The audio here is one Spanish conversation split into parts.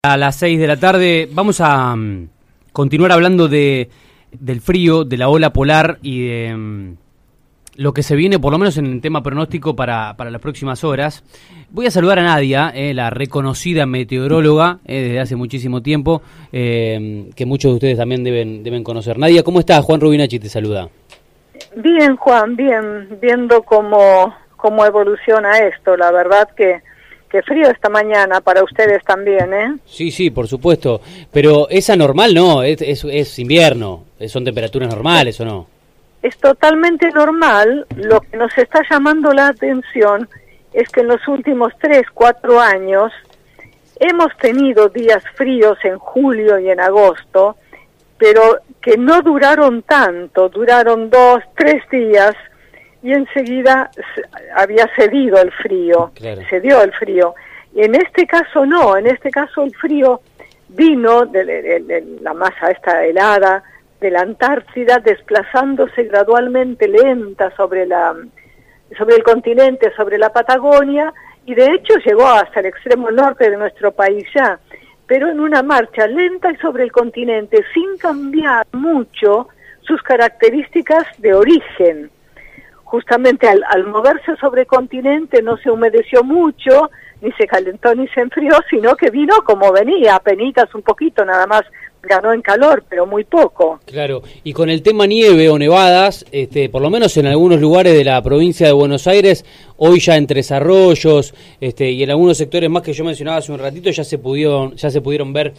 A las 6 de la tarde vamos a continuar hablando del frío, de la ola polar y de lo que se viene, por lo menos en el tema pronóstico para las próximas horas. Voy a saludar a Nadia, la reconocida meteoróloga desde hace muchísimo tiempo, que muchos de ustedes también deben conocer. Nadia, ¿cómo estás? Juan Rubinacci te saluda. Bien, Juan, bien, viendo cómo evoluciona esto. La verdad que frío esta mañana para ustedes también, ¿eh? Sí, por supuesto, pero es anormal, ¿no? Es invierno, son temperaturas normales, ¿o no? Es totalmente normal. Lo que nos está llamando la atención es que en los últimos 3, 4 años hemos tenido días fríos en julio y en agosto, pero que no duraron tanto, duraron 2, 3 días, y enseguida había cedido el frío, claro. Cedió el frío. Y en este caso no, en este caso el frío vino de la masa esta helada de la Antártida, desplazándose gradualmente lenta sobre el continente, sobre la Patagonia, y de hecho llegó hasta el extremo norte de nuestro país ya, pero en una marcha lenta y sobre el continente, sin cambiar mucho sus características de origen. Justamente al moverse sobre el continente no se humedeció mucho, ni se calentó ni se enfrió, sino que vino como venía, apenitas un poquito, nada más ganó en calor, pero muy poco. Claro, y con el tema nieve o nevadas, por lo menos en algunos lugares de la provincia de Buenos Aires, hoy ya en Tres Arroyos, y en algunos sectores más que yo mencionaba hace un ratito, ya se pudieron ver,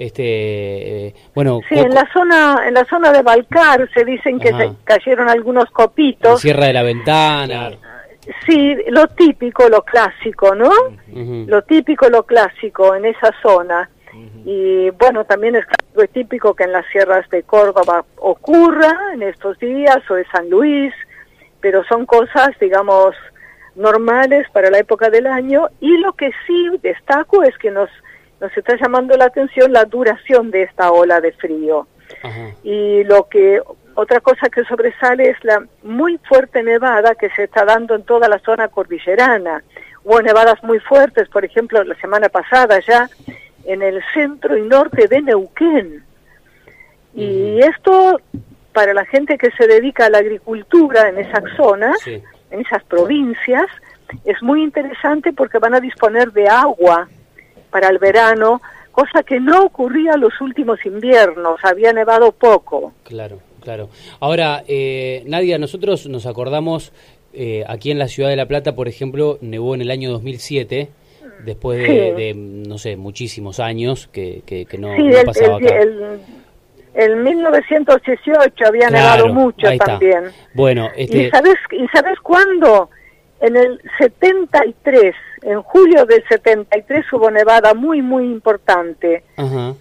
bueno... Sí, en la zona de Balcar se dicen que se cayeron algunos copitos. La Sierra de la Ventana. Sí, lo típico, lo clásico, ¿no? Uh-huh. Lo típico, lo clásico en esa zona. Uh-huh. Y bueno, también es típico que en las sierras de Córdoba ocurra en estos días, o de San Luis, pero son cosas, digamos, normales para la época del año. Y lo que sí destaco es que nos está llamando la atención la duración de esta ola de frío. Uh-huh. Y otra cosa que sobresale es la muy fuerte nevada que se está dando en toda la zona cordillerana. Hubo nevadas muy fuertes, por ejemplo, la semana pasada ya en el centro y norte de Neuquén. Y esto, para la gente que se dedica a la agricultura en esas zonas, sí, en esas provincias, es muy interesante porque van a disponer de agua para el verano, cosa que no ocurría los últimos inviernos, había nevado poco. Claro. Ahora, Nadia, nosotros nos acordamos, aquí en la ciudad de La Plata, por ejemplo, nevó en el año 2007, después de no sé, muchísimos años que no pasaba acá. En 1918 había nevado mucho también. Bueno, ¿Y sabes cuándo? En el 73, en julio del 73 hubo nevada muy, muy importante. Ajá.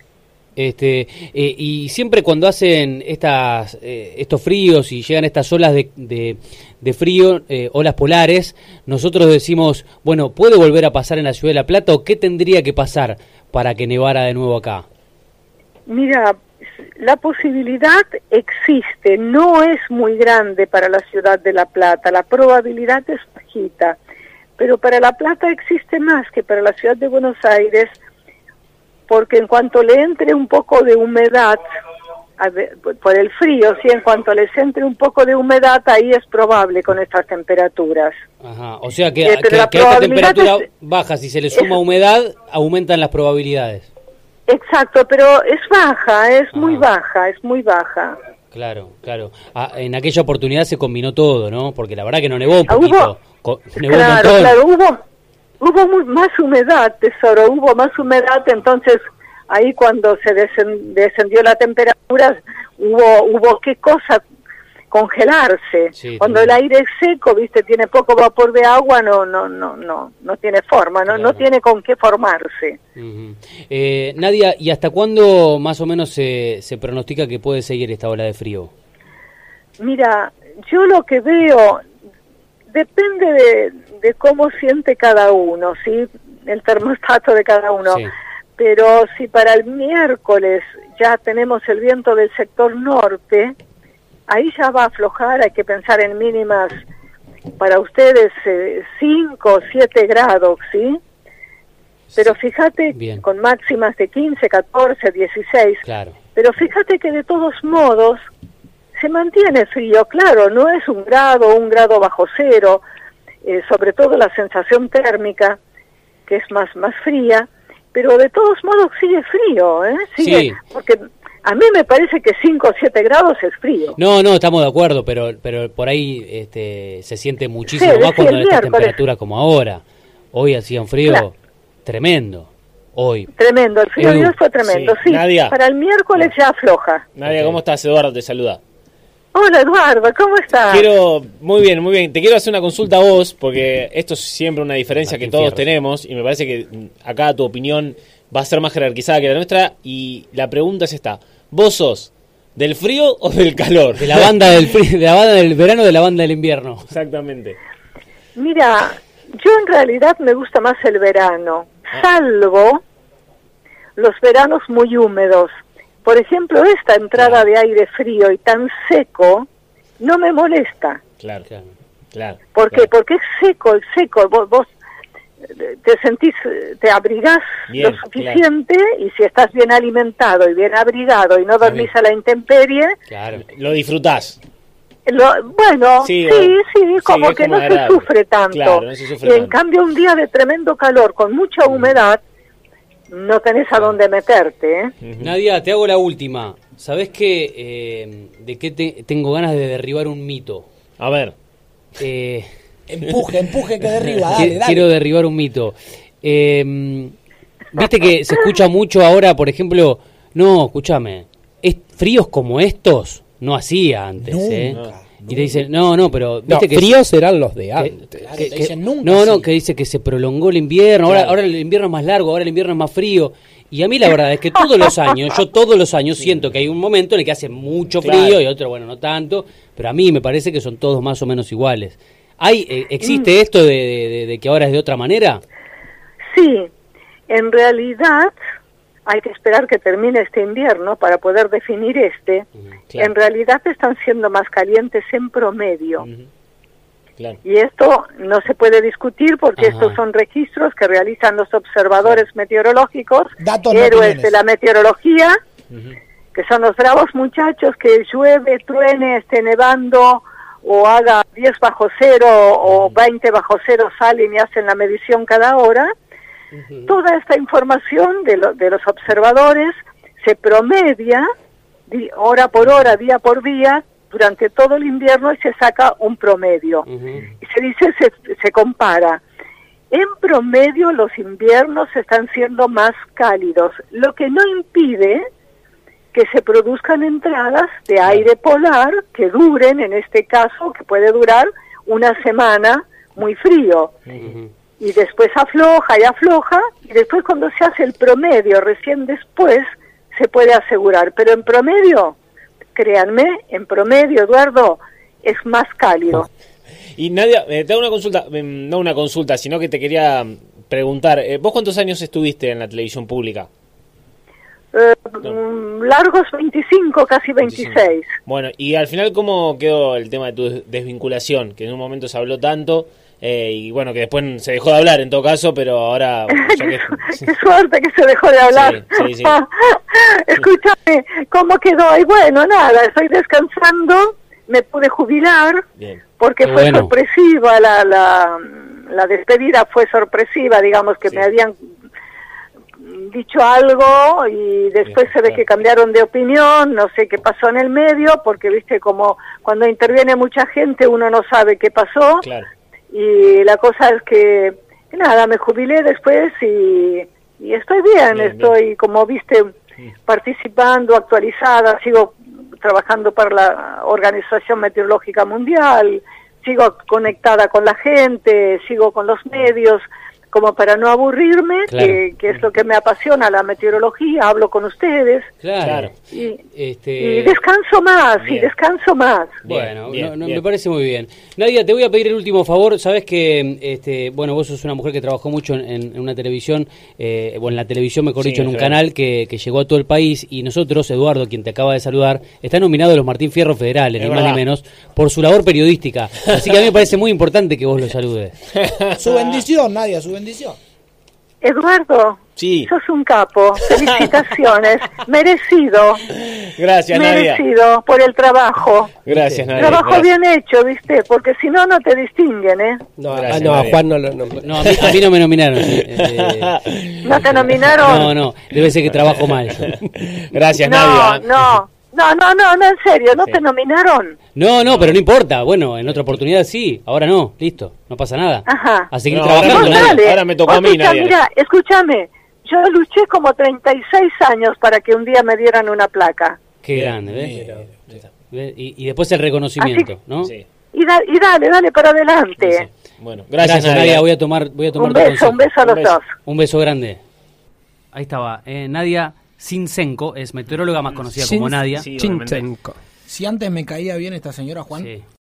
Y siempre cuando hacen estos fríos y llegan estas olas de frío, olas polares, nosotros decimos, bueno, ¿puede volver a pasar en la ciudad de La Plata o qué tendría que pasar para que nevara de nuevo acá? Mira, la posibilidad existe, no es muy grande para la ciudad de La Plata, la probabilidad es bajita, pero para La Plata existe más que para la ciudad de Buenos Aires, porque en cuanto le entre un poco de humedad, por el frío, sí, en cuanto les entre un poco de humedad, ahí es probable con estas temperaturas. Ajá, o sea que a esta temperatura baja, si se le suma humedad, aumentan las probabilidades. Exacto, pero es baja, es muy baja. Claro. En aquella oportunidad se combinó todo, ¿no? Porque la verdad que no nevó un poquito, nevó un montón. Claro, hubo más humedad, tesoro, hubo más humedad, entonces ahí cuando se descendió la temperatura hubo qué cosa, congelarse. Sí, cuando el aire es seco, viste, tiene poco vapor de agua, no tiene forma, no tiene con qué formarse. Uh-huh. Nadia, ¿y hasta cuándo más o menos se pronostica que puede seguir esta ola de frío? Mira, yo lo que veo depende de cómo siente cada uno, ¿sí? El termostato de cada uno. Sí. Pero si para el miércoles ya tenemos el viento del sector norte, ahí ya va a aflojar, hay que pensar en mínimas para ustedes 5 o 7 grados, ¿sí? pero fíjate, con máximas de 15, 14, 16, claro. Pero fíjate que de todos modos se mantiene frío, claro, no es 1 grado bajo cero, sobre todo la sensación térmica, que es más fría, pero de todos modos sigue frío, sigue, sí. Porque a mí me parece que 5 o 7 grados es frío. No, estamos de acuerdo, pero por ahí se siente muchísimo más cuando en esta temperatura como ahora. Hoy hacía un frío tremendo. Hoy. Tremendo, el frío de hoy fue tremendo, sí. Nadia. Para el miércoles ya afloja. Nadia, ¿cómo estás? Eduardo te saluda. Hola Eduardo, ¿cómo estás? Muy bien. Te quiero hacer una consulta a vos, porque esto es siempre una diferencia que todos tenemos, y me parece que acá tu opinión va a ser más jerarquizada que la nuestra, y la pregunta es esta: ¿vos sos del frío o del calor? De la banda del frío, de la banda del verano o de la banda del invierno. Exactamente. Mira, yo en realidad me gusta más el verano, salvo los veranos muy húmedos. Por ejemplo, esta entrada de aire frío y tan seco no me molesta. Claro. ¿Por qué? Porque es seco. Vos te sentís, te abrigás bien, lo suficiente, y si estás bien alimentado y bien abrigado y no dormís a la intemperie, lo disfrutás. Sí, como que no se sufre tanto. Claro, no se sufre y en tanto. cambio un día de tremendo calor con mucha humedad, no tenés a dónde meterte, Nadia, te hago la última. ¿Sabés qué? ¿De qué tengo ganas de derribar un mito? A ver. Empuje que derriba, dale. Quiero derribar un mito. Viste que se escucha mucho ahora, por ejemplo, escúchame, fríos como estos no hacía antes, Nunca. Y te dicen, pero viste que fríos serán los de antes. Que dice que se prolongó el invierno, ahora el invierno es más largo, ahora el invierno es más frío. Y a mí la verdad es que todos los años siento que hay un momento en el que hace mucho frío y otro, no tanto, pero a mí me parece que son todos más o menos iguales. ¿Existe esto de que ahora es de otra manera? Sí, en realidad hay que esperar que termine este invierno para poder definir En realidad están siendo más calientes en promedio. Y esto no se puede discutir porque estos son registros que realizan los observadores meteorológicos, héroes de la meteorología, que son los bravos muchachos que llueve, truene, esté nevando o haga 10 bajo cero o 20 bajo cero, salen y hacen la medición cada hora. Toda esta información de los observadores se promedia hora por hora, día por día, durante todo el invierno, y se saca un promedio. Y se dice, se compara. En promedio los inviernos están siendo más cálidos, lo que no impide que se produzcan entradas de aire polar que duren, en este caso, que puede durar una semana muy frío. Y después afloja, y después cuando se hace el promedio, recién después, se puede asegurar. Pero en promedio, créanme, Eduardo, es más cálido. Y Nadia, te hago una consulta, no una consulta, sino que te quería preguntar, ¿vos cuántos años estuviste en la televisión pública? Largos 25, casi 26. Bueno, y al final, ¿cómo quedó el tema de tu desvinculación? Que en un momento se habló tanto, y que después se dejó de hablar en todo caso, pero ahora... Qué suerte que se dejó de hablar. Sí. Escúchame, ¿cómo quedó? Y nada, estoy descansando, me pude jubilar, porque fue sorpresiva, la despedida fue sorpresiva, digamos que me habían dicho algo y después se ve que cambiaron de opinión, no sé qué pasó en el medio, porque viste como cuando interviene mucha gente uno no sabe qué pasó, y la cosa es que nada, me jubilé después y estoy bien, estoy como viste participando, actualizada, sigo trabajando para la Organización Meteorológica Mundial, sigo conectada con la gente, sigo con los medios, como para no aburrirme, que es lo que me apasiona, la meteorología, hablo con ustedes. Y descanso más, Bueno, me parece muy bien. Nadia, te voy a pedir el último favor. Sabes que, vos sos una mujer que trabajó mucho en una televisión, en la televisión, mejor dicho, en un canal que llegó a todo el país, y nosotros, Eduardo, quien te acaba de saludar, está nominado a los Martín Fierro Federales, ni más ni menos, por su labor periodística. Así que a mí me parece muy importante que vos lo saludes. Su bendición, Nadia, su bendición. Eduardo, Sí. sos un capo. Felicitaciones. Merecido. Gracias, Nadia. Merecido por el trabajo. Gracias, Nadia. Trabajo Gracias. bien hecho, ¿viste? Porque si no, no te distinguen, ¿eh? No, Gracias, no, a Nadia. Juan no lo nombró. No, a mí no me nominaron. ¿No te nominaron? No, debe ser que trabajo mal. Gracias, No, Nadia. no, en serio, ¿no Sí. te nominaron? No, pero no importa. Bueno, en otra oportunidad sí. Ahora no. Listo. No pasa nada. Ajá. A seguir No, trabajando. ahora Vos Nadia. dale. Ahora me tocó a mí, Escucha, Nadia. Mira, escúchame, yo luché como 36 años para que un día me dieran una placa. Qué Bien, grande, ¿ves? bien. ¿Ves? Y después el reconocimiento, Así- ¿no? Sí. Y dale para adelante. Sí. Bueno, gracias, Gracias, Nadia. Nadia. Voy a tomar Un tu beso consejo. a los Un beso. dos. Un beso grande. Ahí estaba. Nadia Sinsenko es meteoróloga más conocida como Nadia. Sí, obviamente. Chinchenko. Si antes me caía bien esta señora, Juan, Sí.